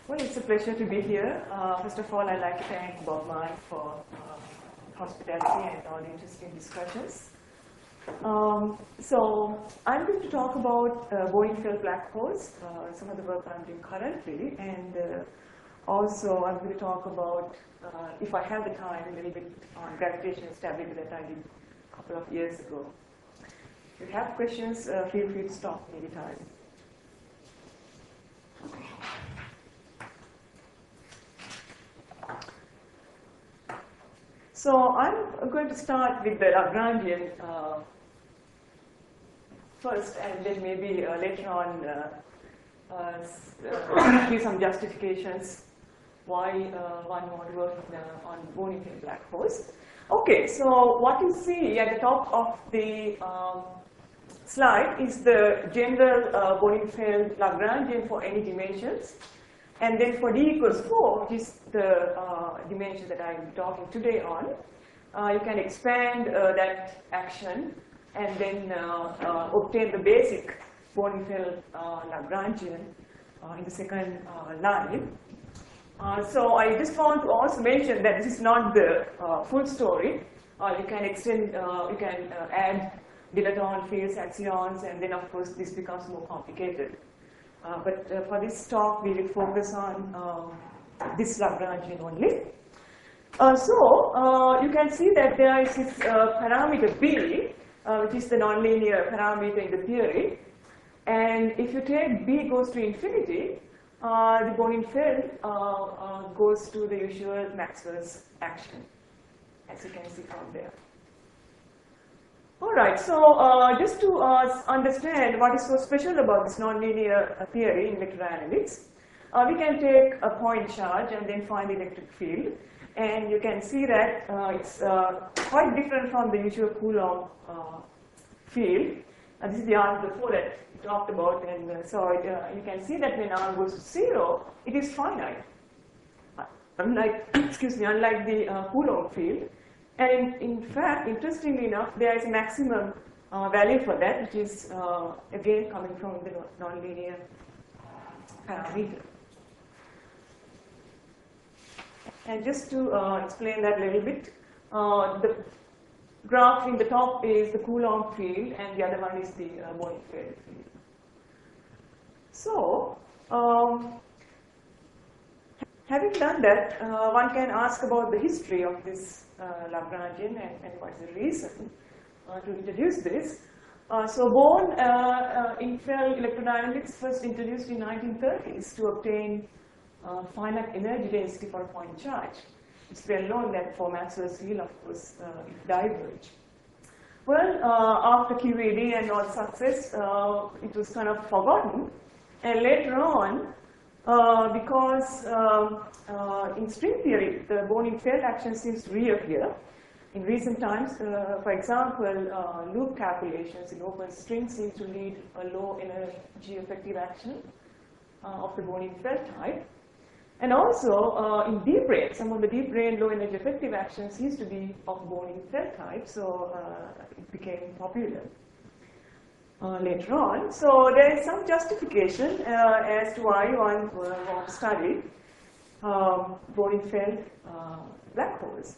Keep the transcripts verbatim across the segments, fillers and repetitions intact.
Well, it's a pleasure to be here. Uh, first of all, I'd like to thank Bob Mann for uh, hospitality and all the interesting discussions. Um, so I'm going to talk about uh, Boring-Feld black holes, uh, some of the work I'm doing currently, and uh, also I'm going to talk about, uh, if I have the time, a little bit on gravitational stability that I did a couple of years ago. If you have questions, uh, feel free to stop anytime. So I'm going to start with the Lagrangian uh, first, and then maybe uh, later on uh, uh, uh, give some justifications why uh, one would work uh, on Boring-Feld black holes. Okay, so what you see at the top of the um, slide is the general uh, Boring-Feld Lagrangian for any dimensions. And then for d equals four, which is the uh, dimension that I'm talking today on, uh, you can expand uh, that action and then uh, uh, obtain the basic Boring-Feld uh, Lagrangian uh, in the second uh, line. Uh, so I just want to also mention that this is not the uh, full story. Uh, you can extend, uh, you can uh, add dilaton fields, axions, and then of course this becomes more complicated. Uh, but uh, for this talk, we will focus on uh, this Lagrangian only. Uh, so uh, you can see that there is this uh, parameter B, uh, which is the nonlinear parameter in the theory. And if you take B goes to infinity, uh, the Boring-Feld uh, uh, goes to the usual Maxwell's action, as you can see from there. All right, so uh, just to uh, understand what is so special about this nonlinear uh, theory in electrodynamics, uh, we can take a point charge and then find the electric field. And you can see that uh, it's uh, quite different from the usual Coulomb uh, field. Uh, this is the R before that we talked about. And uh, so it, uh, you can see that when R goes to zero, it is finite. Uh, unlike, excuse me, unlike the uh, Coulomb field. And in, in fact, interestingly enough, there is a maximum uh, value for that, which is uh, again coming from the nonlinear parameter. And just to uh, explain that a little bit, uh, the graph in the top is the Coulomb field, and the other one is the uh, Boring-Feld field. So, um, having done that, uh, one can ask about the history of this uh, Lagrangian and, and what is the reason uh, to introduce this. Uh, so Born uh, uh, in Feld electrodynamics first introduced in nineteen thirties to obtain uh, finite energy density for a point charge. It's well known that for Maxwell's field, of course, uh, it diverge. Well, uh, after Q E D and all success, uh, it was kind of forgotten. And later on, Uh, because um, uh, in string theory, the Boring-Feld action seems to reappear. In recent times, uh, for example, uh, loop calculations in open strings seem to lead a low energy effective action uh, of the Boring-Feld type. And also, uh, in deep brain, some of the deep brain low energy effective actions used to be of Boring-Feld type, so uh, it became popular. Uh, later on. So there is some justification uh, as to why one uh, wants to study um, Boring-Feld uh, black holes.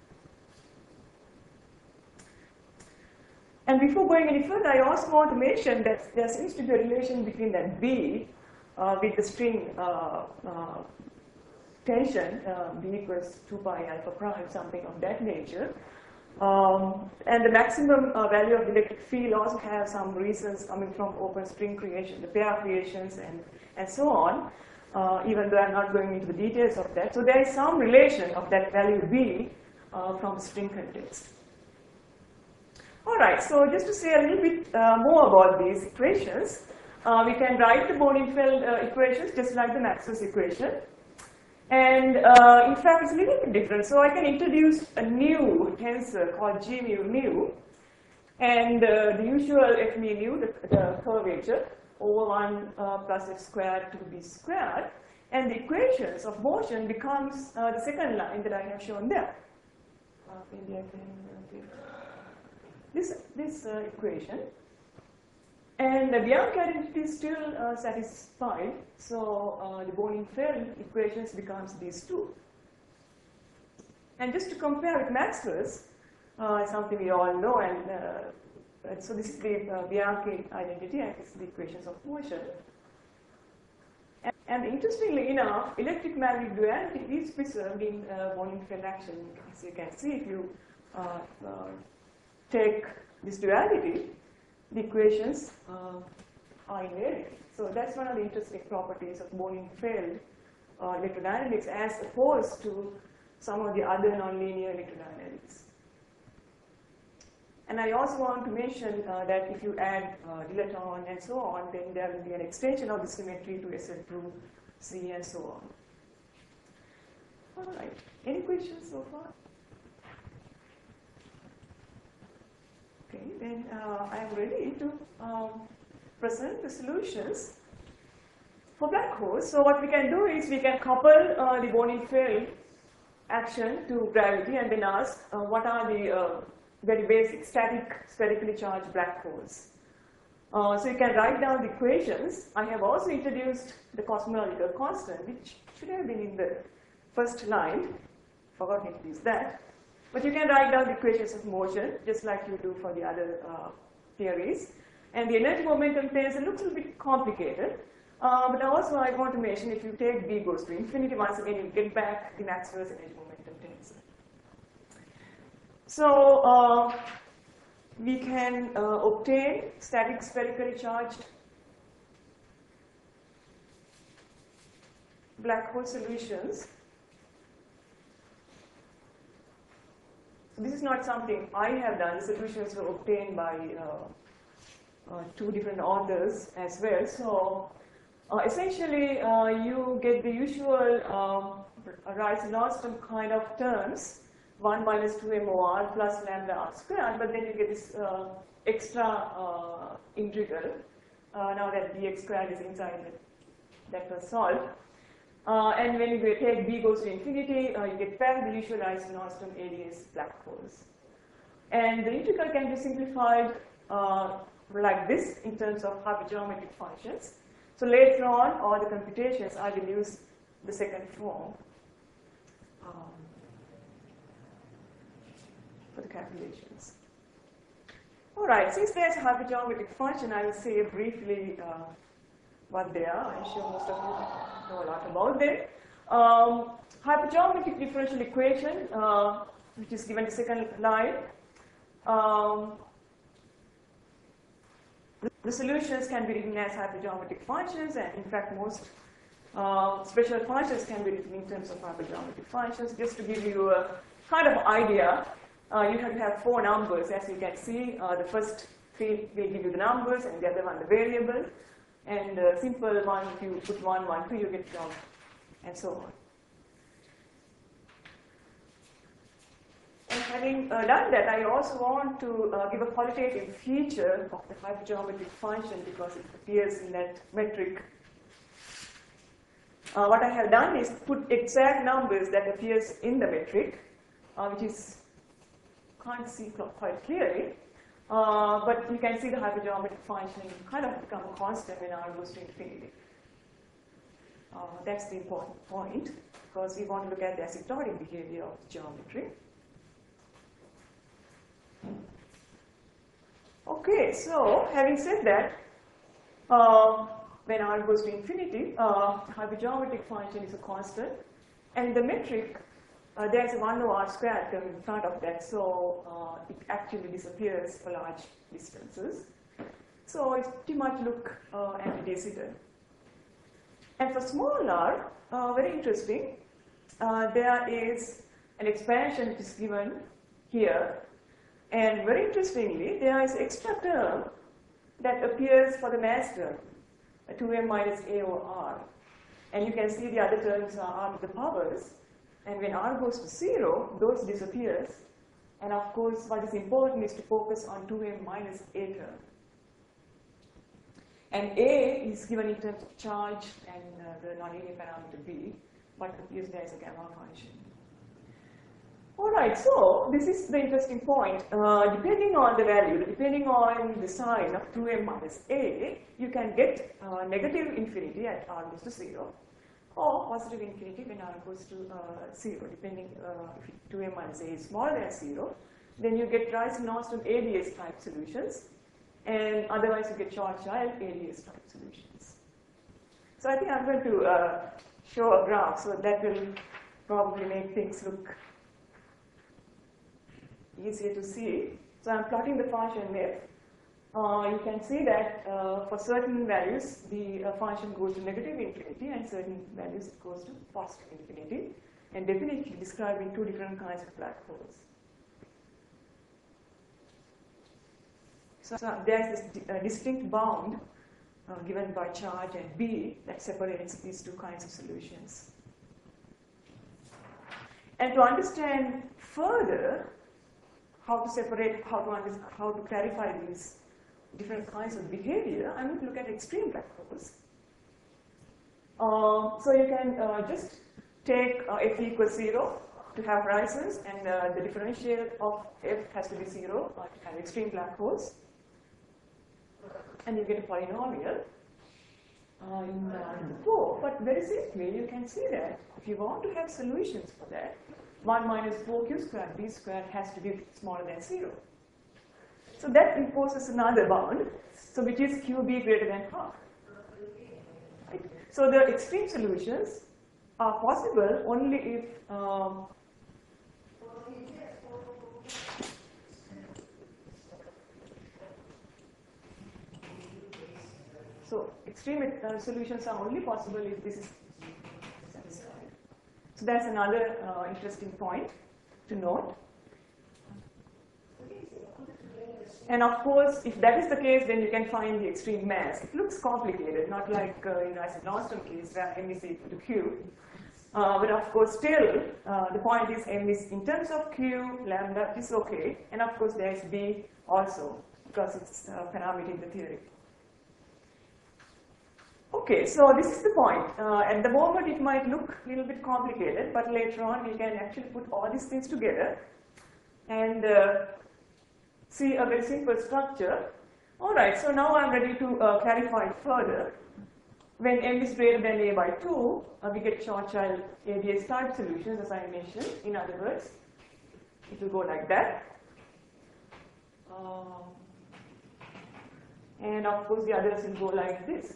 And before going any further, I also want to mention that there seems to be a relation between that B uh, with the string uh, uh, tension, uh, B equals two pi alpha prime, something of that nature. Um, and the maximum uh, value of the electric field also has some reasons coming from open string creation, the pair creations, and, and so on, uh, even though I'm not going into the details of that. So there is some relation of that value B uh, from string context. All right, so just to say a little bit uh, more about these equations, uh, we can write the Boring-Feld uh, equations just like the Maxwell's equation. And uh, in fact, it's a little bit different. So I can introduce a new tensor called G mu mu, and uh, the usual F mu mu, the, the curvature, over one uh, plus f squared to b squared, and the equations of motion becomes uh, the second line that I have shown there. Uh, maybe I can, uh, this this uh, equation. And the Bianchi identity is still uh, satisfied, so uh, the Bonin-Feld equations becomes these two. And just to compare with Maxwell's, uh, something we all know, and uh, so this is the uh, Bianchi identity, and this is the equations of motion. And, and interestingly enough, electric magnetic duality is preserved in uh, Bonin-Feld action. As you can see, if you uh, uh, take this duality, the equations uh, are invariant. So that's one of the interesting properties of Bonin-Feld uh, electrodynamics as opposed to some of the other nonlinear electrodynamics. And I also want to mention uh, that if you add uh, dilaton and so on, then there will be an extension of the symmetry to S L through C and so on. All right. Any questions so far? Okay, then uh, I am ready to um, present the solutions for black holes. So what we can do is we can couple uh, the Bonin-Feld action to gravity and then ask uh, what are the uh, very basic static spherically charged black holes. Uh, so you can write down the equations. I have also introduced the cosmological constant, which should have been in the first line. Forgot to introduce that. But you can write down the equations of motion, just like you do for the other uh, theories. And the energy momentum tensor looks a little bit complicated. Uh, but also I want to mention, if you take B goes to infinity, once again you get back the Maxwell's energy momentum tensor. So uh, we can uh, obtain static spherically charged black hole solutions. This is not something I have done. The solutions were obtained by uh, uh, two different authors as well. So uh, essentially, uh, you get the usual um, Rice-Nordström kind of terms, one minus two M O R plus lambda R squared, but then you get this uh, extra uh, integral, uh, now that dx squared is inside it, that was solved. Uh, and when you take B goes to infinity, uh, you get back the usual Rice-Nordström A D S black holes. And the integral can be simplified uh, like this in terms of hypergeometric functions. So later on, all the computations, I will use the second form um, for the calculations. All right, since there's a hypergeometric function, I will say briefly uh, what they are. I'm sure most of you know a lot about them. Um, hypergeometric differential equation, uh, which is given the second line. Um, the solutions can be written as hypergeometric functions, and in fact, most uh, special functions can be written in terms of hypergeometric functions. Just to give you a kind of idea, uh, you have to have four numbers, as you can see. Uh, the first three will give you the numbers, and the other one the variable. And the simple one, if you put one, one, two, you get from, and so on. And having uh, done that, I also want to uh, give a qualitative feature of the hypergeometric function because it appears in that metric. Uh, what I have done is put exact numbers that appears in the metric, uh, which is can't see quite clearly. Uh, but you can see the hypergeometric functioning kind of become a constant when R goes to infinity. Uh, that's the important point, because we want to look at the asymptotic behavior of the geometry. Okay, so having said that, uh, when R goes to infinity, uh, hypergeometric function is a constant, and the metric, Uh, there's a one over R squared term in front of that, so uh, it actually disappears for large distances. So it pretty much look uh, antidecital. And for small r, uh, very interesting, uh, there is an expansion which is given here. And very interestingly, there is extra term that appears for the mass term, two m minus a over r. And you can see the other terms are r to the powers. And when r goes to zero, those disappears. And of course, what is important is to focus on two m minus a term. And a is given in terms of charge and uh, the nonlinear parameter b, but appears there as a gamma function. All right, so this is the interesting point. Uh, depending on the value, depending on the sign of two m minus a, you can get uh, negative infinity at r goes to zero, or positive infinity when r goes to uh, zero, depending uh, if two m minus a is smaller than zero, then you get Rice-Nordström A D S type solutions, and otherwise you get Schwarzschild A D S type solutions. So I think I'm going to uh, show a graph, so that will probably make things look easier to see. So I'm plotting the function f. Uh, you can see that uh, for certain values, the uh, function goes to negative infinity, and certain values it goes to positive infinity, and definitely describing two different kinds of black holes. So, so there's this di uh, distinct bound uh, given by charge and B that separates these two kinds of solutions. And to understand further how to separate, how to understand, how to clarify these different kinds of behavior, I'm going to look at extreme black holes. Uh, so you can uh, just take uh, f equals zero to have horizons, and uh, the differential of f has to be zero uh, to have extreme black holes. And you get a polynomial uh, in uh, the four. But very simply, you can see that if you want to have solutions for that, one minus four q squared b squared has to be smaller than zero. So that imposes another bound, so which is qb greater than half. Right? So the extreme solutions are possible only if um, so extreme uh, solutions are only possible if this is satisfied. So that's another uh, interesting point to note. And of course, if that is the case, then you can find the extreme mass. It looks complicated, not like uh, in Rice-Nordström case where m is equal to q. Uh, but of course, still, uh, the point is m is in terms of q, lambda is okay. And of course, there is b also, because it's a parameter in the theory. Okay, so this is the point. Uh, at the moment, it might look a little bit complicated, but later on, we can actually put all these things together and uh, see a very simple structure. All right, so now I'm ready to uh, clarify it further. When m is greater than a by two, uh, we get Schwarzschild A D S type solutions, as I mentioned. In other words, it will go like that. Um, and of course, the others will go like this.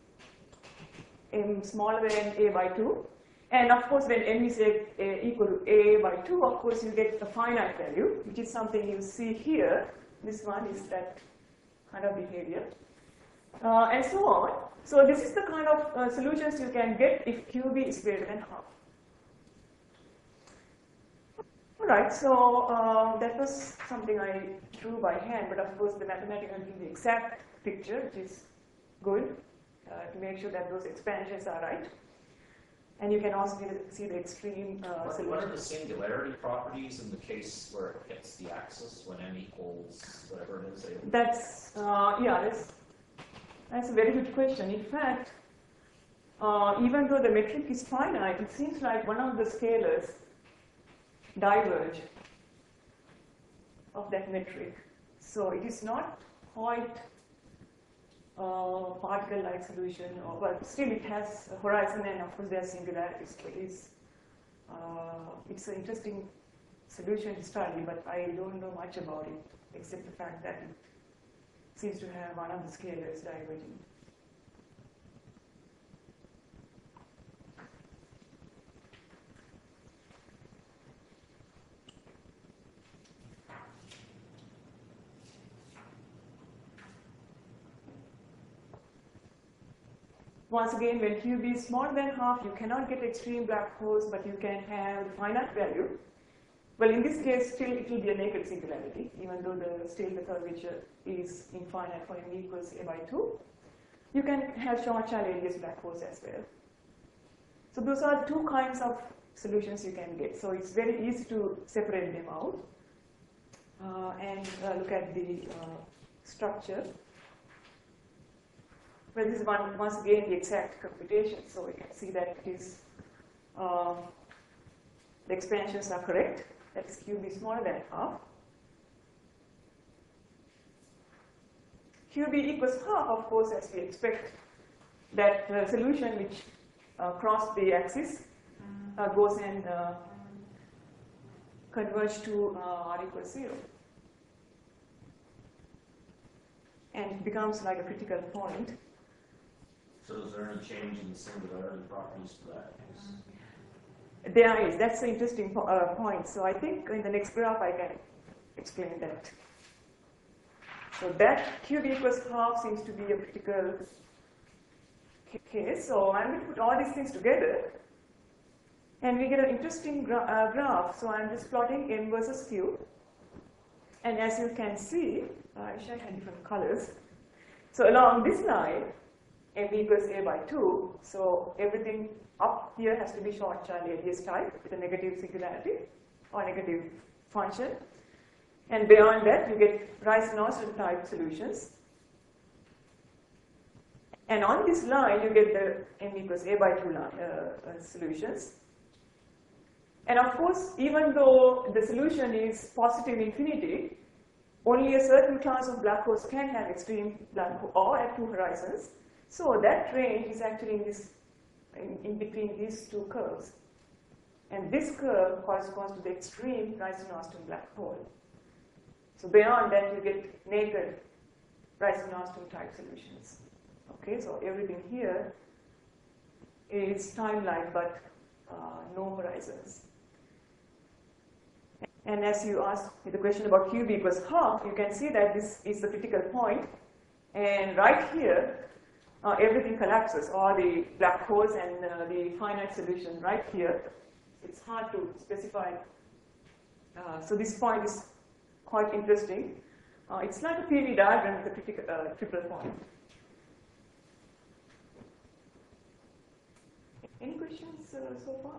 M smaller than a by two. And of course, when m is a, a equal to a by two, of course, you get a finite value, which is something you see here. This one is that kind of behavior. Uh, and so on. So this is the kind of uh, solutions you can get if Q B is greater than half. All right, so uh, that was something I drew by hand, but of course, the mathematics will give the exact picture, which is good. Uh, to make sure that those expansions are right. And you can also see the extreme uh, what, solution. What are the singularity properties in the case where it hits the axis when m equals whatever it is? That's, uh, yeah, that's, that's a very good question. In fact, uh, even though the metric is finite, it seems like one of the scalars diverge of that metric. So it is not quite Uh, particle-like solution, or, but still it has a horizon, and of course there are singularities. So it is, uh, it's an interesting solution to study, but I don't know much about it, except the fact that it seems to have one of the scalars diverging. Once again, when Q B is smaller than half, you cannot get extreme black holes, but you can have the finite value. Well, in this case, still it will be a naked singularity, even though the still the curvature is infinite for m equals a by two. You can have Schwarzschild A D S black holes as well. So those are two kinds of solutions you can get. So it's very easy to separate them out uh, and uh, look at the uh, structure. Well, this is one, once again the exact computation, so we can see that it is, uh, the expansions are correct, that is Q B smaller than half. Q B equals half, of course, as we expect, that uh, solution which uh, cross the axis uh, goes and uh, converge to uh, R equals zero. And it becomes like a critical point. So is there any change in the singularity properties for that case? There is. That's an interesting po uh, point. So I think in the next graph I can explain that. So that Q B equals half seems to be a critical case. So I'm going to put all these things together, and we get an interesting gra uh, graph. So I'm just plotting M versus Q. And as you can see, I wish I had different colors. So along this line, M equals A by two. So everything up here has to be Short-Child alias type with a negative singularity or negative function. And beyond that, you get Rice-Norton type solutions. And on this line, you get the M equals A by two line, uh, uh, solutions. And of course, even though the solution is positive infinity, only a certain class of black holes can have extreme black hole or at two horizons. So that range is actually in, this, in, in between these two curves. And this curve corresponds to the extreme Rice-Norton black hole. So beyond that, you get naked Rice-Norton type solutions. Okay, so everything here is time-like, but uh, no horizons. And as you asked me the question about Q B equals half, you can see that this is the critical point. And right here, uh, everything collapses, all the black holes and uh, the finite solution right here. It's hard to specify. Uh, so this point is quite interesting. Uh, it's like a P V diagram with a critical, uh, triple point. Any questions uh, so far?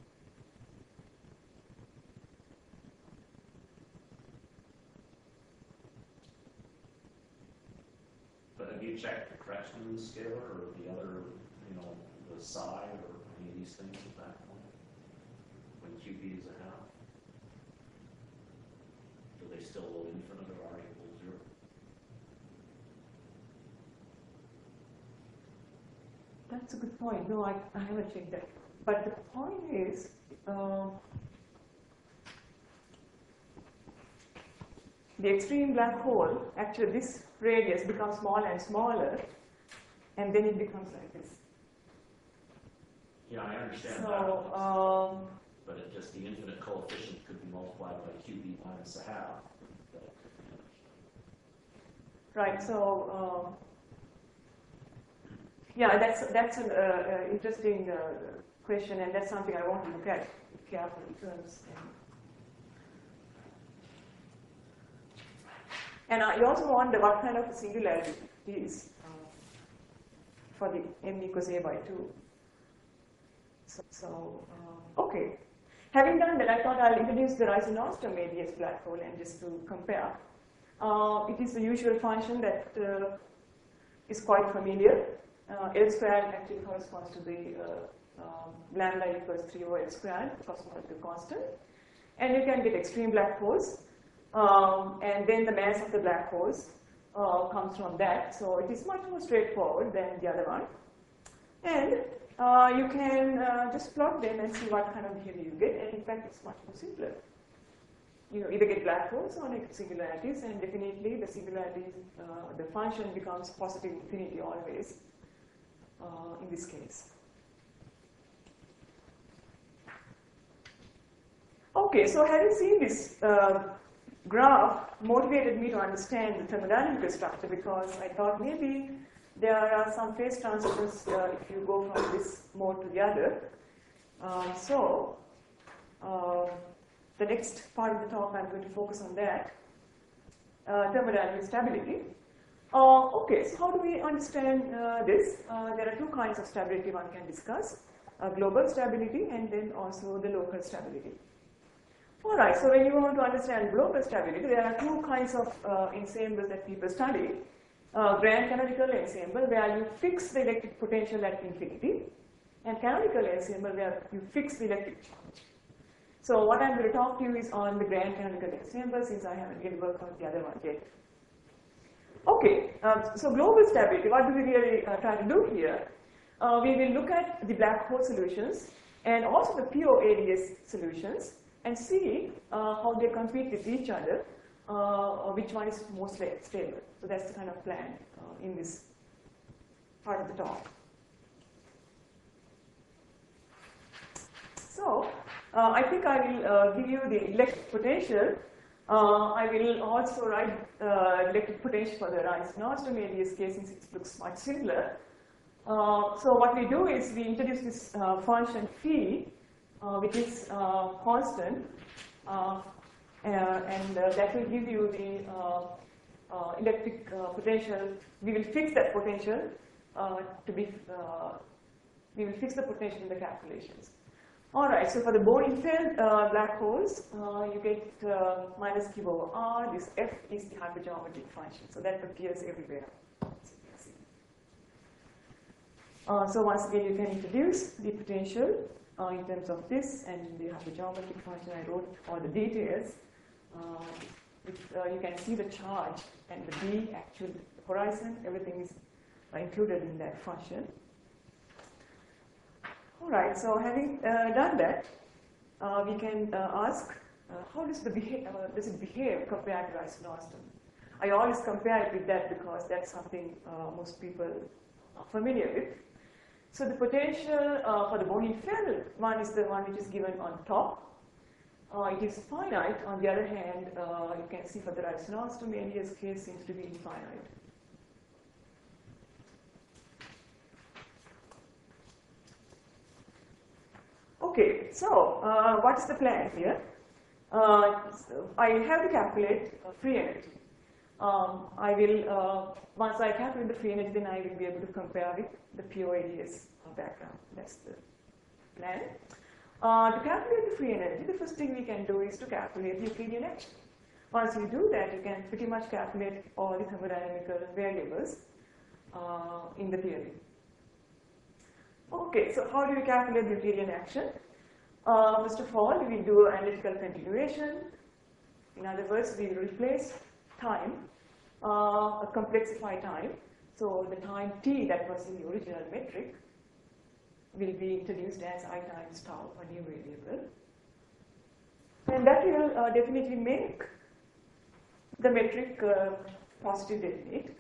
But have you checked the Kretschmann scalar or the other, you know, the psi or any of these things at that point? When Q B is a half? Do they still load infinite or R equals zero? That's a good point. No, I, I haven't checked that. But the point is, uh, the extreme black hole, actually this radius becomes smaller and smaller, and then it becomes like this. Yeah, I understand so, that. Um, but it just, the infinite coefficient could be multiplied by Q B minus a half. But, right, so, um, yeah, that's, that's an uh, uh, interesting uh, question, and that's something I want to look at carefully. Terms and I also wonder what kind of singularity is uh, for the M equals A by two. So, so uh, okay. Having done that, I thought I'll introduce the Rice-Norton A D S black hole and just to compare. Uh, it is the usual function that uh, is quite familiar. Uh, L squared actually corresponds to the uh, um, lambda equals three over L squared, cosmological constant. And you can get extreme black holes. Um, and then the mass of the black holes uh, comes from that. So it is much more straightforward than the other one. And uh, you can uh, just plot them and see what kind of behavior you get. And in fact, it's much more simpler. You know, either get black holes or negative singularities, and definitely the singularities, uh, the function becomes positive infinity always uh, in this case. Okay, so having seen this uh, graph motivated me to understand the thermodynamical structure, because I thought maybe there are some phase transitions uh, if you go from this mode to the other. Um, so uh, the next part of the talk, I'm going to focus on that, uh, thermodynamic stability. Uh, okay, so how do we understand uh, this? Uh, there are two kinds of stability one can discuss, uh, global stability and then also the local stability. All right, so when you want to understand global stability, there are two kinds of uh, ensembles that people study. Uh, grand canonical ensemble, where you fix the electric potential at infinity, and canonical ensemble, where you fix the electric charge. So what I'm going to talk to you is on the grand canonical text chamber, since I haven't really worked on the other one yet. Okay, um, so global stability, what do we really uh, try to do here? Uh, we will look at the black hole solutions and also the P O A D S solutions and see uh, how they compete with each other, uh, which one is most stable. So that's the kind of plan uh, in this part of the talk. So uh, I think I will uh, give you the electric potential. Uh, I will also write uh, electric potential for the Rice-Nordström A D S case, since it looks much simpler. Uh, so what we do is we introduce this uh, function phi, uh, which is uh, constant, uh, uh, and uh, that will give you the uh, uh, electric uh, potential. We will fix that potential uh, to be. Uh, we will fix the potential in the calculations. All right. So for the Bohning-Feld uh, black holes, uh, you get uh, minus Q over R. This F is the hypergeometric function, so that appears everywhere. Uh, so once again, you can introduce the potential uh, in terms of this and the hypergeometric function. I wrote all the details. Uh, which, uh, you can see the charge and the B, actual horizon, everything is uh, included in that function. All right, so having uh, done that, uh, we can uh, ask, uh, how does, the beha uh, does it behave compared to Rice-Nordström? I always compare it with that because that's something uh, most people are familiar with. So the potential uh, for the Bohning-Feld one is the one which is given on top. Uh, it is finite. On the other hand, uh, you can see for the Rice-Nordström A D S case seems to be infinite. Okay, so uh, what's the plan here? Uh, so I have to calculate uh, free energy. Um, I will, uh, once I calculate the free energy, then I will be able to compare with the P O A D S background. That's the plan. Uh, to calculate the free energy, the first thing we can do is to calculate the Euclidean action. Once you do that, you can pretty much calculate all the thermodynamical variables uh, in the theory. Okay, so how do we calculate the Euclidean action? Uh, first of all, we will do analytical continuation. In other words, we will replace time, uh, a complexify time. So the time t that was in the original metric will be introduced as I times tau, a new variable. And that will uh, definitely make the metric uh, positive definite.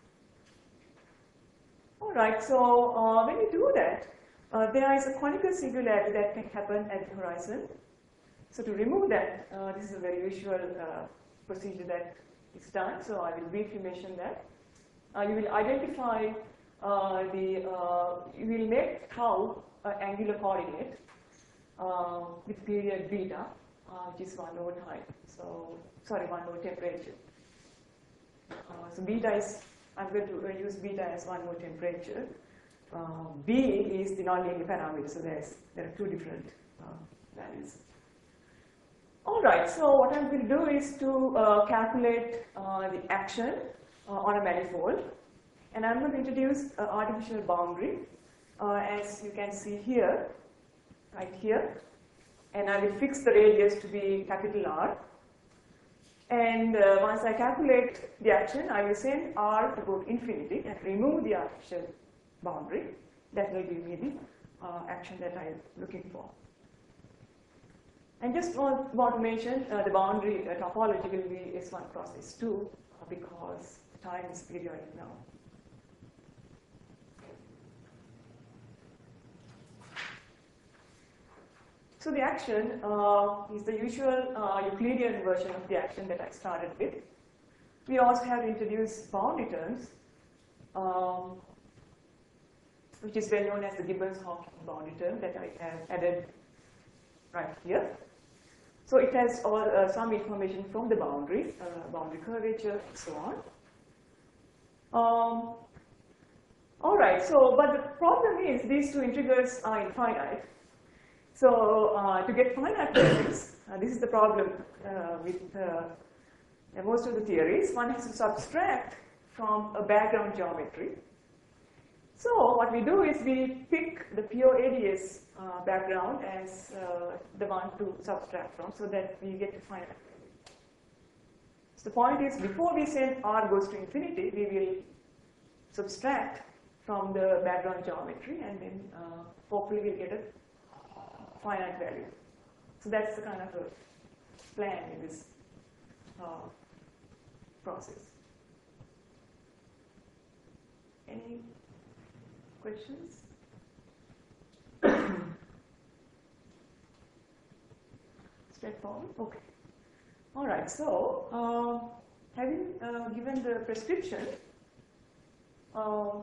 All right, so uh, when you do that, uh, there is a conical singularity that can happen at the horizon. So to remove that, uh, this is a very usual uh, procedure that is done, so I will briefly mention that. Uh, you will identify uh, the, uh, you will make tau uh, angular coordinate uh, with period beta, uh, which is one over time. So, sorry, one over temperature. Uh, so beta is, I'm going to use beta as one over temperature. Uh, B is the nonlinear parameter, so there's, there are two different uh, values. All right, so what I'm going to do is to uh, calculate uh, the action uh, on a manifold. And I'm going to introduce an artificial boundary, uh, as you can see here, right here. And I will fix the radius to be capital R. And uh, once I calculate the action, I will send R to go to infinity and remove the artificial boundary. That will give me the uh, action that I am looking for. And just want, want to mention uh, the boundary uh, topology will be S one cross S two uh, because time is periodic now. So the action uh, is the usual uh, Euclidean version of the action that I started with. We also have introduced boundary terms, um, which is well known as the Gibbons-Hawking boundary term that I have added right here. So it has all, uh, some information from the boundary, uh, boundary curvature, and so on. Um, all right, so, but the problem is these two integrals are infinite. So uh, to get finite metrics, uh, this is the problem uh, with uh, most of the theories. One has to subtract from a background geometry. So what we do is we pick the P O A D S uh, background as uh, the one to subtract from, so that we get to find out. So the point is, before we send r goes to infinity, we will subtract from the background geometry, and then uh, hopefully we'll get a finite value. So that's the kind of a plan in this uh, process. Any questions? Straightforward? Okay. All right, so uh, having uh, given the prescription, uh,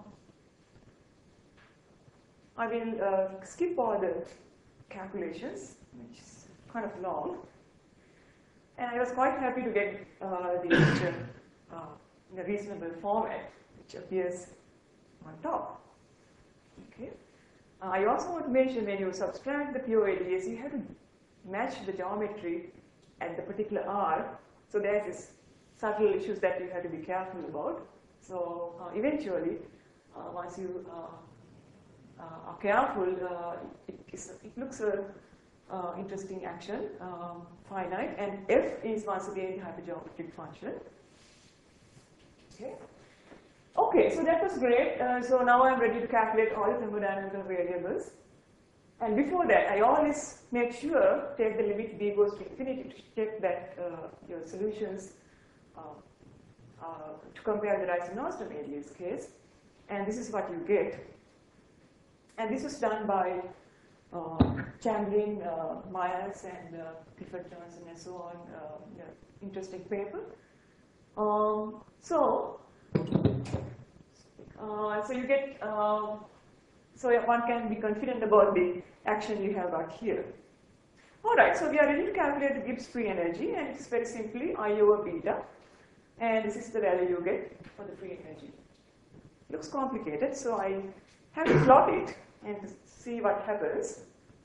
I will uh, skip all the calculations, which is kind of long. And I was quite happy to get uh, the lecture uh, in a reasonable format, which appears on top. Okay. Uh, I also want to mention, when you subtract the P O A D S, you have to match the geometry at the particular R. So there's this subtle issues that you have to be careful about. So uh, eventually, uh, once you uh, uh, are careful, uh, it, is, it looks a uh, interesting action, um, finite, and F is once again the hypergeometric function. Okay. Okay, so that was great. Uh, so now I'm ready to calculate all the thermodynamical variables. And before that, I always make sure, take the limit b goes to infinity to check that uh, your solutions uh, uh, to compare the Dyson-Nordström A D S case. And this is what you get. And this was done by uh, Chamberlain, uh, Myers, and uh, Clifford Johnson, and so on. Uh, yeah, interesting paper. Um, so, uh, so you get. Uh, So one can be confident about the action you have got here. All right, so we are ready to calculate the Gibbs free energy, and it's very simply I over beta, and this is the value you get for the free energy. Looks complicated, so I have to plot it and see what happens.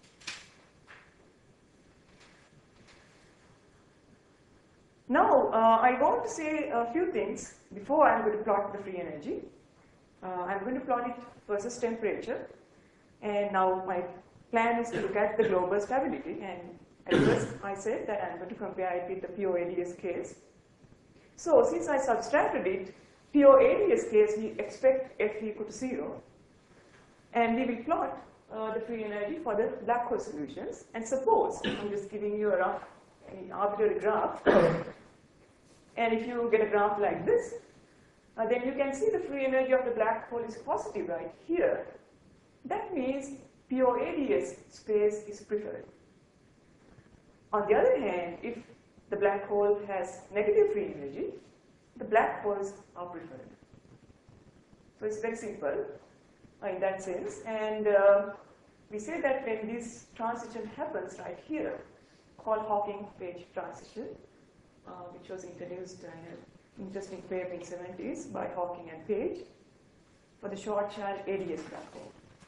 Now, uh, I want to say a few things before I'm going to plot the free energy. Uh, I'm going to plot it versus temperature, and now my plan is to look at the global stability, and at first I said that I'm going to compare it with the P O A D S case. So since I subtracted it, P O A D S case, we expect F equal to zero, and we will plot uh, the free energy for the black hole solutions. And suppose, I'm just giving you a rough, an arbitrary graph, and if you get a graph like this, Uh, then you can see the free energy of the black hole is positive right here. That means P O A D S space is preferred. On the other hand, if the black hole has negative free energy, the black holes are preferred. So it's very simple uh, in that sense. And uh, we say that when this transition happens right here, called Hawking-Page transition, uh, which was introduced in uh, interesting paper in the seventies by Hawking and Page for the Schwarzschild A D S black hole.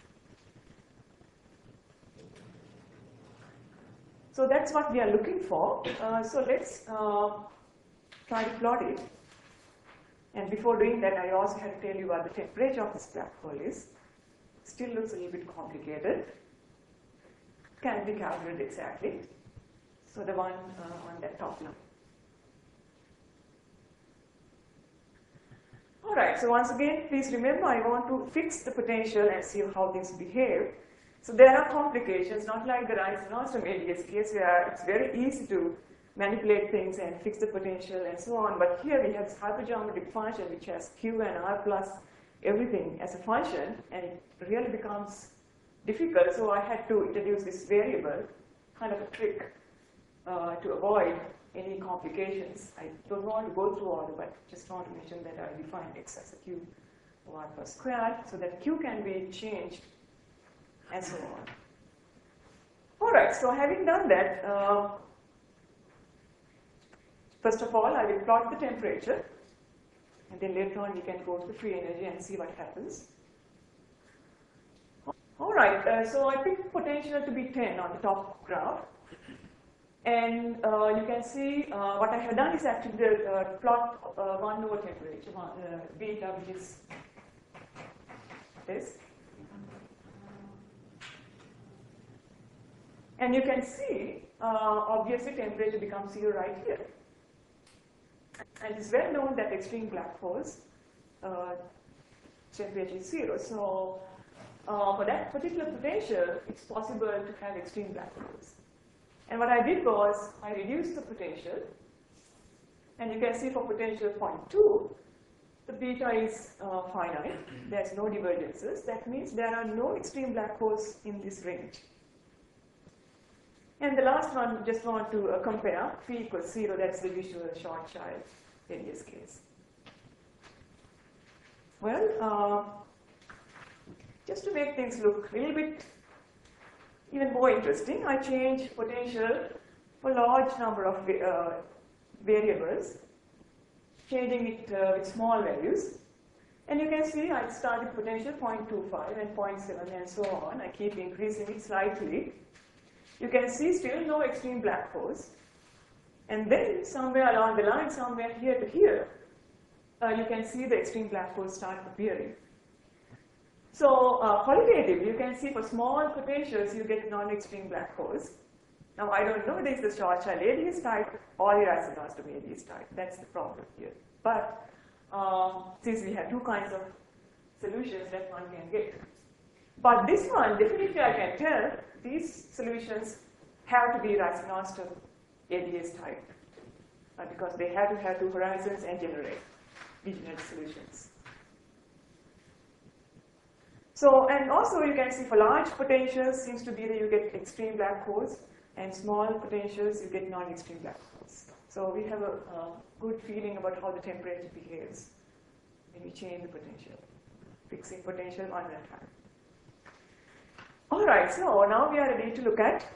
So that's what we are looking for. Uh, so let's uh, try to plot it. And before doing that, I also had to tell you what the temperature of this black hole is. Still looks a little bit complicated. Can be calculated exactly. So the one uh, on that top line. All right, so once again, please remember, I want to fix the potential and see how things behave. So there are complications, not like the Dyson-Nordström A D S case, where it's very easy to manipulate things and fix the potential and so on. But here we have this hypergeometric function which has Q and R plus everything as a function, and it really becomes difficult. So I had to introduce this variable, kind of a trick uh, to avoid any complications. I don't want to go through all, but just want to mention that I define x as a q of r plus squared, so that q can be changed and so on. All right, so having done that, uh, first of all, I will plot the temperature, and then later on we can go to the free energy and see what happens. All right, uh, so I picked potential to be ten on the top graph. And uh, you can see uh, what I have done is actually the uh, plot uh, one over temperature, one, uh, beta, which is this. And you can see, uh, obviously, temperature becomes zero right here. And it's well known that extreme black holes, uh, temperature is zero. So uh, for that particular potential, it's possible to have extreme black holes. And what I did was, I reduced the potential. And you can see for potential zero point two, the beta is uh, finite. There's no divergences. That means there are no extreme black holes in this range. And the last one, just want to uh, compare phi equals zero. That's the usual Schwarzschild radius case. Well, uh, just to make things look a little bit even more interesting, I changed potential for a large number of uh, variables, changing it uh, with small values. And you can see I started potential zero point two five and zero point seven and so on. I keep increasing it slightly. You can see still no extreme black holes. And then somewhere along the line, somewhere here to here, uh, you can see the extreme black holes start appearing. So uh, qualitatively, you can see for small potentials, you get non-extreme black holes. Now, I don't know whether it's the Schwarzschild radius type or the Rassenauer radius type. That's the problem here. But uh, since we have two kinds of solutions that one can get. But this one, definitely I can tell, these solutions have to be Rassenauer radius type uh, because they have to have two horizons and generate degenerate solutions. So, and also you can see for large potentials seems to be that you get extreme black holes, and small potentials you get non-extreme black holes. So we have a, a good feeling about how the temperature behaves when you change the potential, fixing potential one at a time. All right, so now we are ready to look at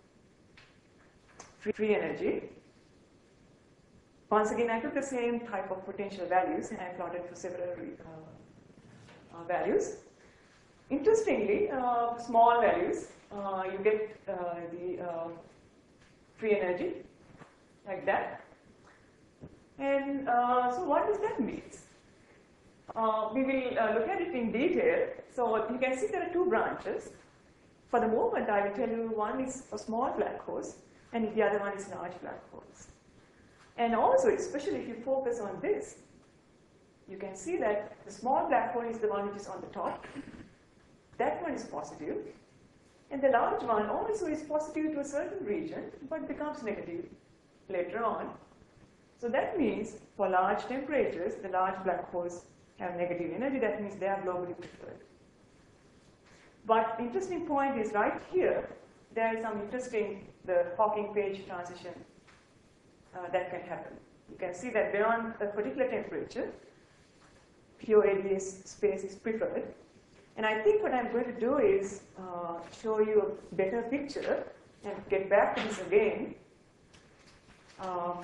free energy. Once again, I took the same type of potential values and I plotted for several uh, uh, values. Interestingly, uh, small values, uh, you get uh, the uh, free energy like that. And uh, so what does that mean? Uh, we will uh, look at it in detail. So you can see there are two branches. For the moment, I will tell you one is for small black holes and the other one is large black holes. And also, especially if you focus on this, you can see that the small black hole is the one which is on the top. That one is positive. And the large one also is positive to a certain region, but becomes negative later on. So that means for large temperatures, the large black holes have negative energy. That means they are globally preferred. But interesting point is right here, there is some interesting, the Hawking-Page transition uh, that can happen. You can see that beyond a particular temperature, pure A D S space is preferred. And I think what I'm going to do is uh, show you a better picture and get back to this again. Uh,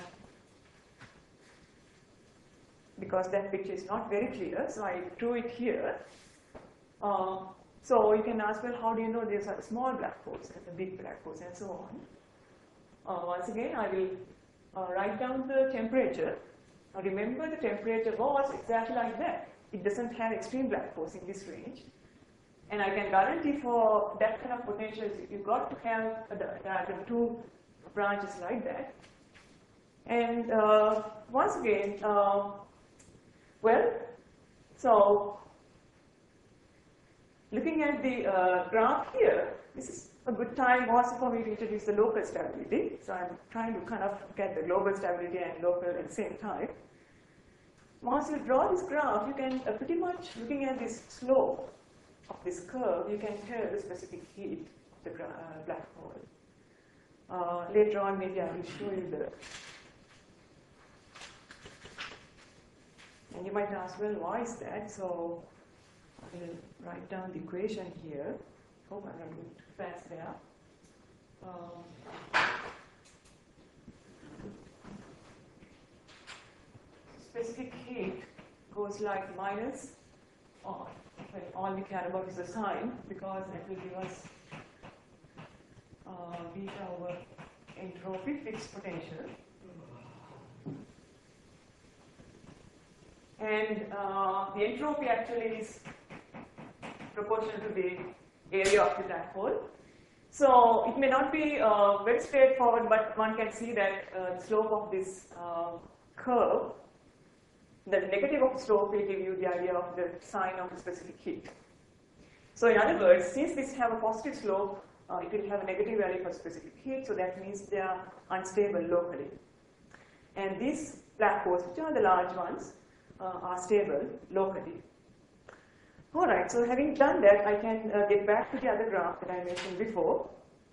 because that picture is not very clear, so I drew it here. Uh, so you can ask, well, how do you know these are small black holes and the big black holes and so on? Uh, once again, I will uh, write down the temperature. Now remember, the temperature was exactly like that. It doesn't have extreme black holes in this range. And I can guarantee for that kind of potentials, you've got to have a diagram, two branches like that. And uh, once again, uh, well, so looking at the uh, graph here, this is a good time also for me to introduce the local stability. So I'm trying to kind of get the global stability and local at the same time. Once you draw this graph, you can uh, pretty much, looking at this slope of this curve, you can tell the specific heat of the uh, black hole. Uh, later on, maybe I will show you the. And you might ask, well, why is that? So I will write down the equation here. Hope I'm not going too fast there. Um, specific heat goes like minus, or well, all we care about is the sign, because that will give us uh, beta over entropy fixed potential. And uh, the entropy actually is proportional to the area of the black hole. So it may not be uh, very straightforward, but one can see that uh, the slope of this uh, curve, the negative of slope will give you the idea of the sign of the specific heat. So in other words, since this have a positive slope, uh, it will have a negative value for specific heat, so that means they are unstable locally. And these black holes, which are the large ones, uh, are stable locally. All right, so having done that, I can uh, get back to the other graph that I mentioned before.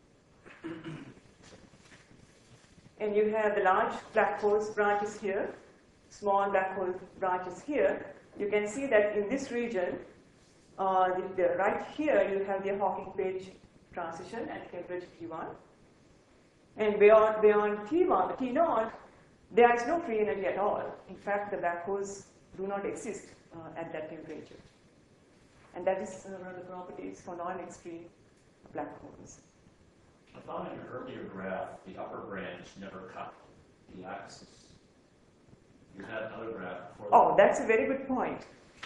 And you have the large black holes branches here, small black hole branches here. You can see that in this region, uh, the, the right here, you have the Hawking-Page transition at temperature T one. And beyond, beyond T one, T zero, there is no free energy at all. In fact, the black holes do not exist uh, at that temperature. And that is uh, one of the properties for non-extreme black holes. I thought in an earlier graph, the upper branch never cut the axis. You had another graph before. Oh, that's a very good point.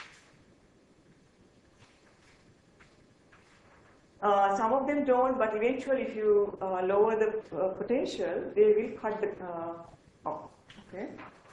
Uh, some of them don't, but eventually if you uh, lower the uh, potential, they will cut the, uh, oh, okay.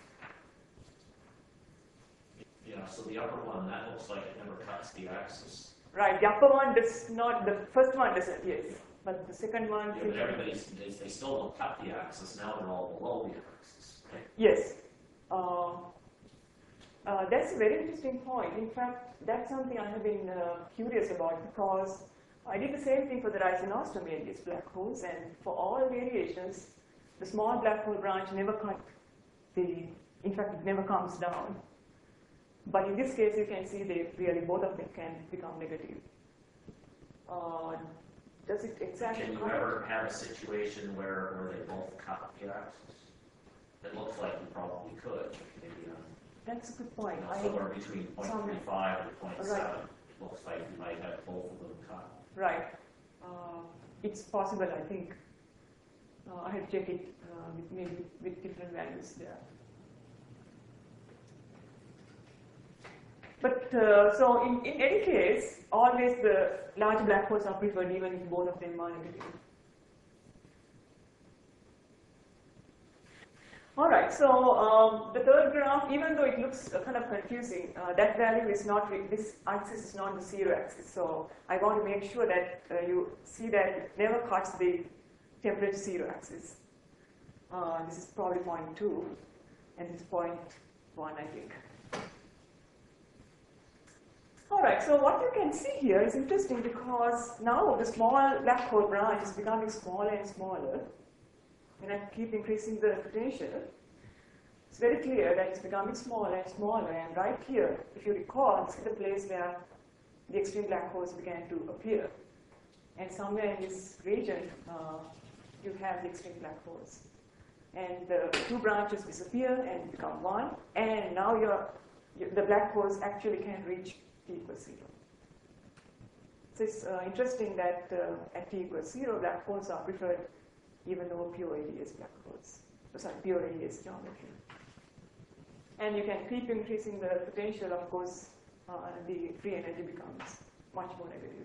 Yeah, so the upper one, that looks like it never cuts the axis. Right, the upper one does not, the first one doesn't, yes. But the second one... Yeah, but everybody's, they, they still don't cut the axis, now they're all below the axis. Yes. Uh, uh, that's a very interesting point. In fact, that's something I have been uh, curious about because I did the same thing for the Ricinostomeades black holes, and for all variations, the small black hole branch never cut the, in fact, it never comes down. But in this case, you can see they really both of them can become negative. Uh, does it exactly? Can you ever have a situation where, where they both cut the axis? It looks like you probably could. Maybe, um, That's a good point. you know, somewhere between zero point three five and zero point seven. Right. Looks like you might have both of them cut. Right. Uh, it's possible, I think. Uh, I have checked it uh, with, maybe with different values there. But uh, so in, in any case, always the large black holes are preferred even if both of them are negative. All right, so um, the third graph, even though it looks uh, kind of confusing, uh, that value is not, this axis is not the zero axis. So I want to make sure that uh, you see that it never cuts the temperature zero axis. Uh, this is probably zero point two, and this is zero point one, I think. All right, so what you can see here is interesting because now the small black hole branch is becoming smaller and smaller. When I keep increasing the potential, it's very clear that it's becoming smaller and smaller. And right here, if you recall, this is the place where the extreme black holes began to appear. And somewhere in this region, uh, you have the extreme black holes. And the two branches disappear and become one. And now you're, you, the black holes actually can reach T equals zero. So it's uh, interesting that uh, at T equals zero, black holes are preferred even though pure A D S black holes, oh, sorry, pure A D S geometry. And you can keep increasing the potential, of course, uh, the free energy becomes much more negative.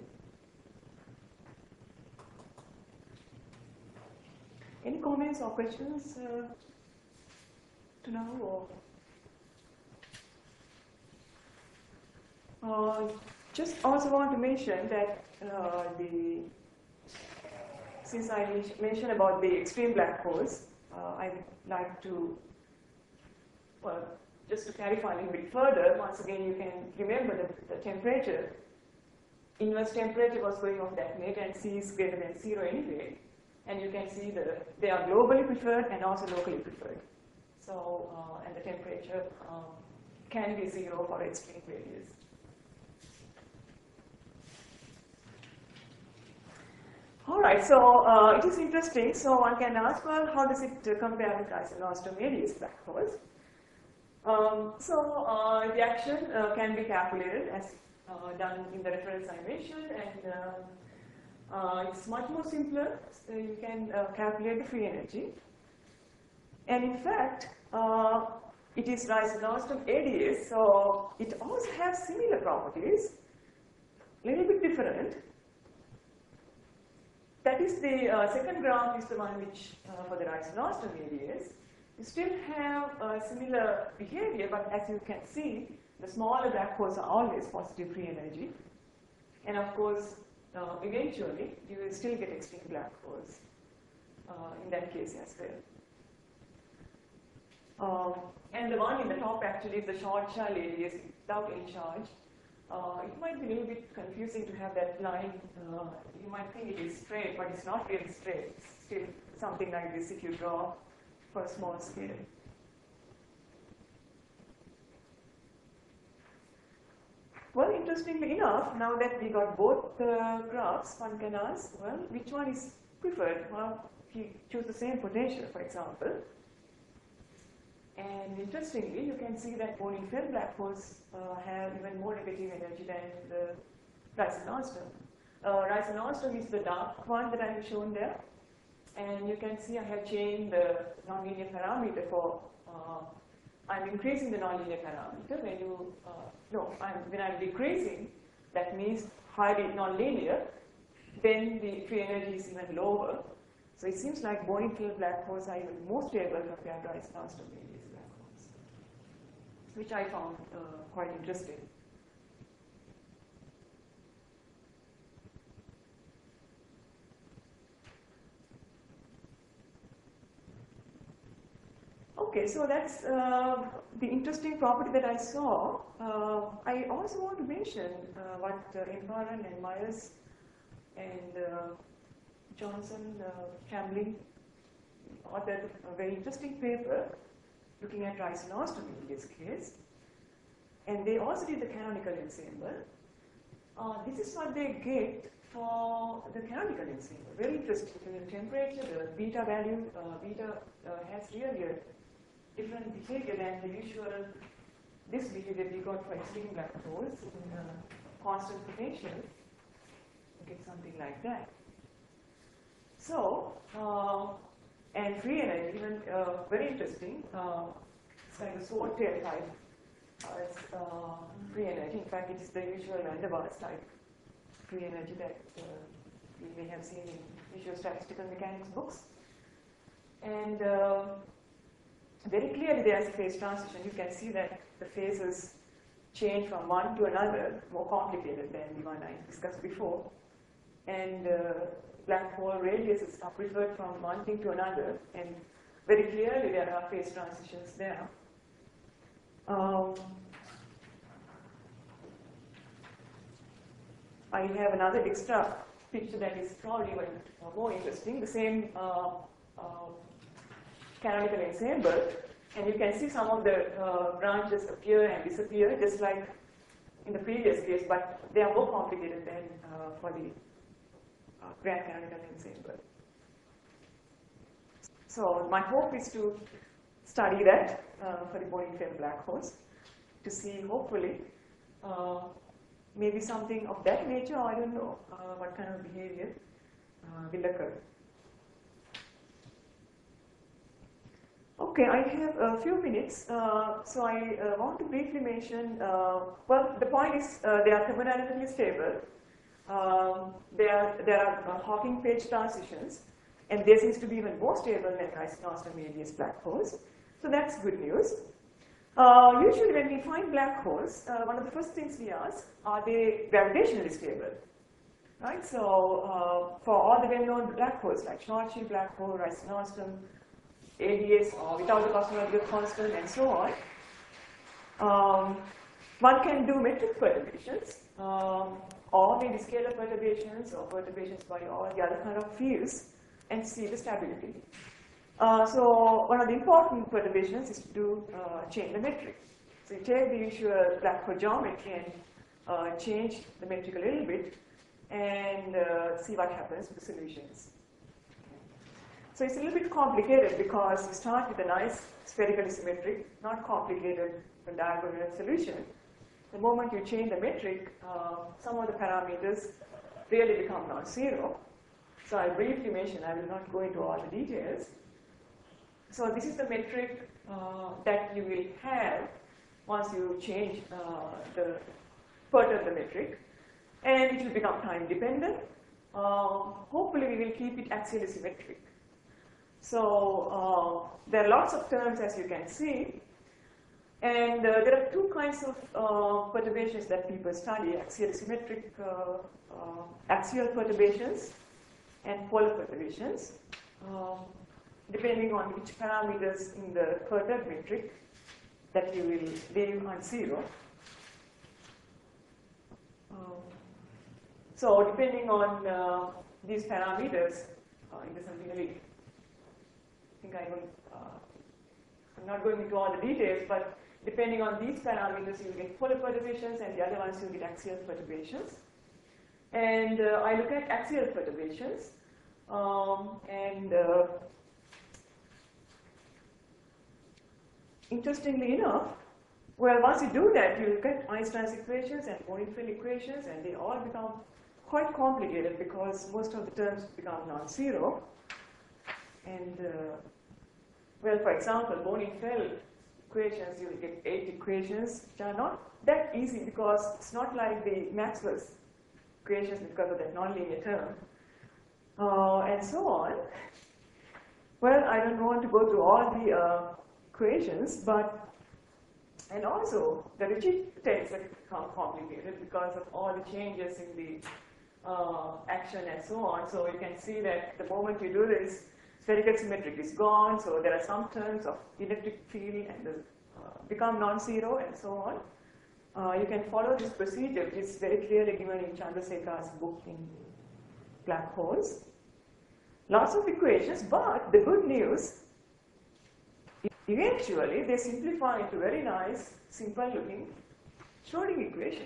Any comments or questions uh, to now? Or? Uh, just also want to mention that uh, the since I mentioned about the extreme black holes, uh, I would like to, well, just to clarify a little bit further, once again you can remember that the temperature, inverse temperature was going off that net and C is greater than zero anyway. And you can see that they are globally preferred and also locally preferred. So, uh, and the temperature um, can be zero for extreme radius. All right, so uh, it is interesting. So one can ask, well, how does it uh, compare with Ricinostomeades black holes? Um, so uh, the action uh, can be calculated as uh, done in the reference I mentioned, and uh, uh, it's much more simpler. So you can uh, calculate the free energy. And in fact, uh, it is Ricinostomeades, so it also has similar properties, a little bit different. that is the uh, second graph is the one which uh, for the Rice-Nostrum areas. You still have uh, similar behavior, but as you can see, the smaller black holes are always positive free energy. And of course, uh, eventually, you will still get extreme black holes uh, in that case as well. Um, and the one in the top actually is the short shell areas without any charge. Uh, it might be a little bit confusing to have that line. Uh, you might think it is straight, but it's not really straight. It's still something like this if you draw for a small scale. Well, interestingly enough, now that we got both the graphs, one can ask, well, which one is preferred? Well, if you choose the same potential, for example, and interestingly, you can see that Bonney-Fell black holes uh, have even more negative energy than the Rice-Nostrum. Uh, Rice-Nostrum is the dark one that I have shown there. And you can see I have changed the nonlinear parameter for, uh, I'm increasing the nonlinear parameter. When you, uh, no, I'm, when I'm decreasing, that means highly nonlinear, then the free energy is even lower. So it seems like Bonney-Fell black holes are even more stable compared to Rice-Nostrum areas black holes, which I found uh, quite interesting. Okay, so that's uh, the interesting property that I saw. Uh, I also want to mention uh, what uh, Imharan and Myers and uh, Johnson, uh, Hamlin authored a very interesting paper looking at Rice-Nostrum in this case. And they also did the canonical ensemble. Uh, this is what they get for the canonical ensemble. Very interesting. The temperature, the beta value, uh, beta uh, has really a different behavior than the usual, this behavior we got for extreme black holes in uh, constant potential. You get something like that. So, uh, and free energy, even uh, very interesting. Uh, it's like a swordtail type uh, it's, uh, free energy. In fact, it is the usual Van der Waals type free energy that uh, we may have seen in usual statistical mechanics books. And uh, very clearly there is a phase transition. You can see that the phases change from one to another, more complicated than the one I discussed before. And uh, black hole radiuses are preferred from one thing to another, and very clearly there are phase transitions there. Um, I have another extra picture that is probably even more interesting. The same uh, uh, canonical ensemble, and you can see some of the uh, branches appear and disappear, just like in the previous case, but they are more complicated than uh, for the uh, grand canonical ensemble. So my hope is to study that uh, for the Bonney-Fell black holes, to see hopefully uh, maybe something of that nature, or I don't know uh, what kind of behavior uh, will occur. Okay, I have a few minutes, uh, so I uh, want to briefly mention, uh, well, the point is uh, they are thermodynamically stable. Um, there are, there are uh, Hawking-Page transitions, and there seems to be even more stable than Rice-Nostrum areas black holes. So that's good news. Uh, usually when we find black holes, uh, one of the first things we ask, are they gravitationally stable? Right, so uh, for all the well-known black holes like Schwarzschild black hole, Rice-Nostrum, A D S, or without the cosmological constant, and so on, um, one can do metric perturbations, um, or maybe scalar perturbations, or perturbations by all the other kind of fields, and see the stability. Uh, so one of the important perturbations is to do uh, change the metric. So you take the usual black hole geometry and uh, change the metric a little bit, and uh, see what happens to the solutions. So it's a little bit complicated because you start with a nice spherical symmetric, not complicated diagonal solution. The moment you change the metric, uh, some of the parameters really become non-zero. So I briefly mentioned, I will not go into all the details. So this is the metric uh, that you will have once you change uh, the perturb the metric, and it will become time dependent. uh, hopefully we will keep it axially symmetric. So uh, there are lots of terms, as you can see. And uh, there are two kinds of uh, perturbations that people study, axial symmetric uh, uh, axial perturbations and polar perturbations, um, depending on which parameters in the perturb metric that you will leave on zero. Um, so depending on uh, these parameters, uh, it doesn't really, I think I don't, uh, I'm not going into all the details, but depending on these parameters, you will get polar perturbations, and the other ones you will get axial perturbations. And uh, I look at axial perturbations, um, and uh, interestingly enough, well, once you do that, you look at Einstein's equations and Bonifeld equations, and they all become quite complicated because most of the terms become non-zero. And uh, well, for example, Bonifeld equations, you will get eight equations, which are not that easy because it's not like the Maxwell's equations because of that nonlinear term, uh, and so on. Well, I don't want to go through all the uh, equations, but, and also the Ricci takes become complicated because of all the changes in the uh, action and so on. So you can see that the moment you do this, spherical symmetric is gone, so there are some terms of electric field and the, uh, become non-zero and so on. Uh, you can follow this procedure, which is very clearly given in Chandrasekhar's book in Black Holes. Lots of equations, but the good news, eventually they simplify into very nice, simple-looking Schrödinger equation.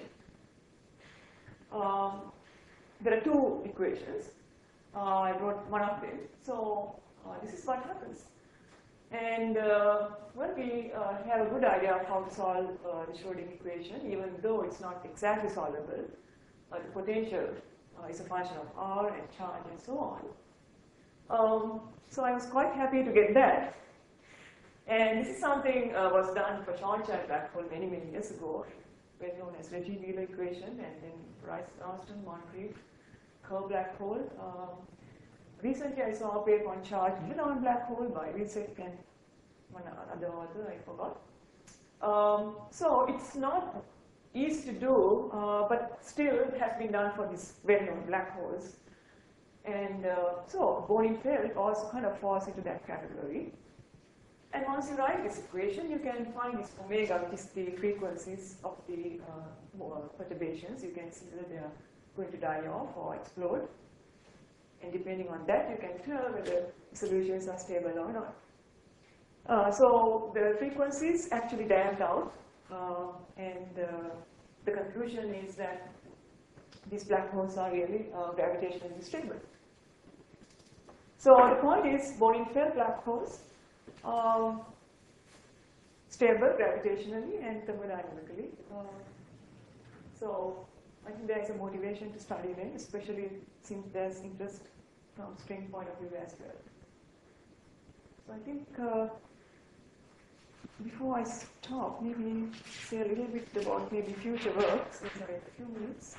Um, there are two equations. Uh, I wrote one of them. So uh, this is what happens. And uh, well, we uh, have a good idea of how to solve uh, the Schrödinger equation, even though it's not exactly solvable. Uh, the potential uh, is a function of R and charge and so on. Um, so I was quite happy to get that. And this is something uh, was done for Schwarzschild black hole many, many years ago, well known as Reggie-Wheeler equation, and then Rice-Austin, Moncrief, Kerr black hole. Um, recently I saw a paper on charged Dillon black hole by Wilczek and one other author, I forgot. Um, so it's not easy to do, uh, but still it has been done for these well-known black holes. And uh, so Bonifeld also kind of falls into that category. And once you write this equation, you can find this omega, which is the frequencies of the uh, perturbations. You can see whether they are going to die off or explode. And depending on that, you can tell whether solutions are stable or not. Uh, so the frequencies actually damped out, uh, and uh, the conclusion is that these black holes are really uh, gravitationally stable. So the point is, Bonifeld black holes um, stable gravitationally and thermodynamically. Uh, so I think there is a motivation to study them, especially since there's interest from string point of view as well. So I think uh, before I stop, maybe say a little bit about maybe future work, since I have a few minutes.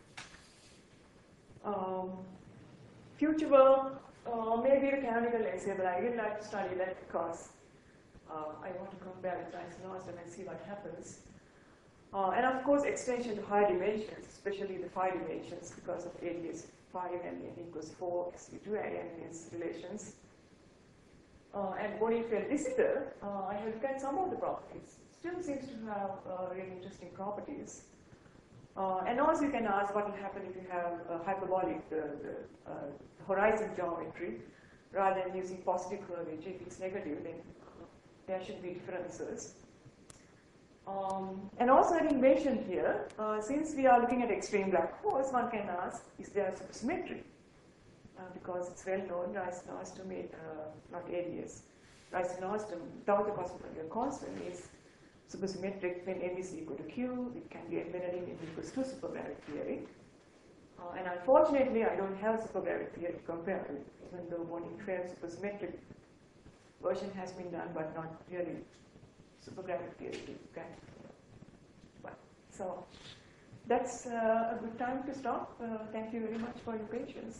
Um, future work, uh, maybe the canonical essay, but I really like to study that because uh, I want to compare with Rice-Austin and see what happens. Uh, and of course, extension to higher dimensions, especially the five dimensions, because of A D S five and n equals four, S V two and n is relations. Uh, and Bonifeld Visitor, uh, I have looked at some of the properties. Still seems to have uh, really interesting properties. Uh, and also you can ask what will happen if you have a hyperbolic the, the, uh, horizon geometry rather than using positive curvature. If it's negative, then there should be differences. Um, and also I didn't mention here, uh, since we are looking at extreme black holes, one can ask, is there supersymmetry? Uh, because it's well known, Rice-Austin made, uh, not A D S, Rice-Austin without the cosmological constant is supersymmetric when M is equal to Q. It can be embedded in M equals to supergravity theory. Uh, and unfortunately, I don't have supergravity theory to compare with, even though Bonifeld supersymmetric version has been done, but not really supergravity theory. Okay. But, so that's uh, a good time to stop. Uh, thank you very much for your patience.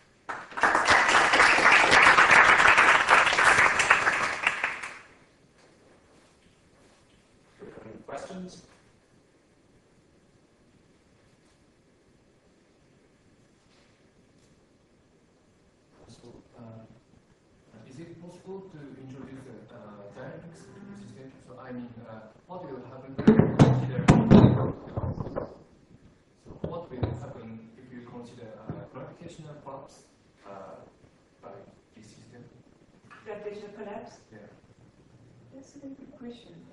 Any questions? So, uh, is it possible to introduce a uh, dynamic system? So, I mean, uh, what will happen if you consider? So, what will happen if you consider uh, gravitational collapse uh, by this system? Gravitational collapse? Yeah. That's a very good question.